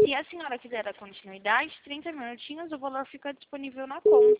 Se a senhora quiser dar continuidade, 30 minutinhos, o valor fica disponível na conta.